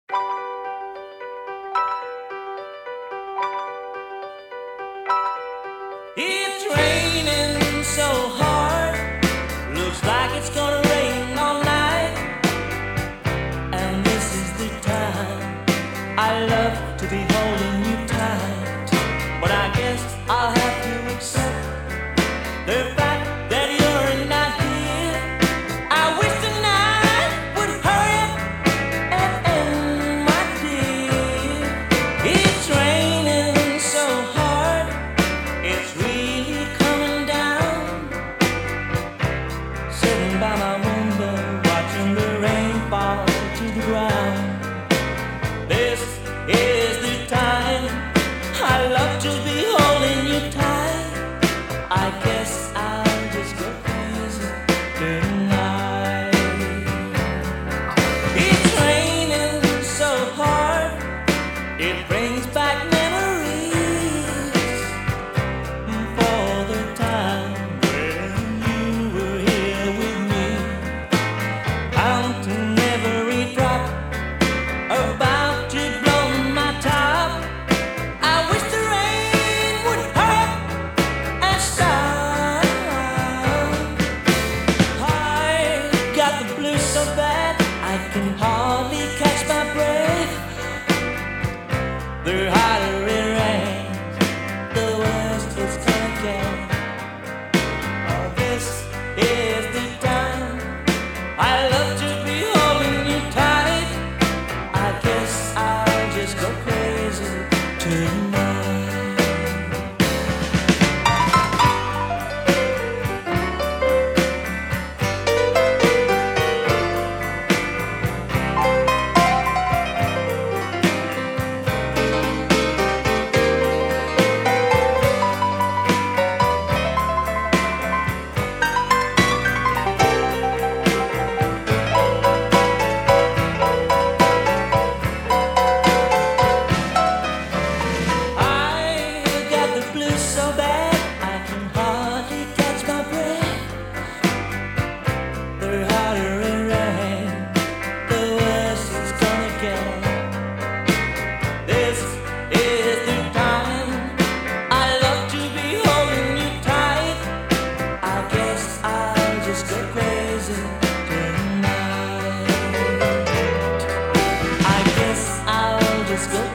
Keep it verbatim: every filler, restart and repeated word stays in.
It's raining so hard, looks like it's gonna rain all night. And this is the time I love to be holding you tight. But I guess I'll have to accept the fact that you're not here. I wish tonight would hurry up and end, my dear. It's raining so hard, it's really coming down. Sitting by my window, watching the rain fall to the ground. This is the time I love to be holding you tight. I guess I'll just go crazy tonight. It's raining so hard, it brings back memories for the time when you were here with me, counting every drop about to blow my top. I wish the rain would hurry up and stop. I got the blues so bad I can hardly catch my breath. The harder it rains, the worse it's gonna get. Oh, this is the time I love to be holding you tight. I guess I'll just go crazy tonight. I got the blues so bad I can hardly catch my breath. The harder it rains, the worse it's gonna get. This is the time I love to be holding you tight. I guess I'll just go crazy tonight. I guess I'll just go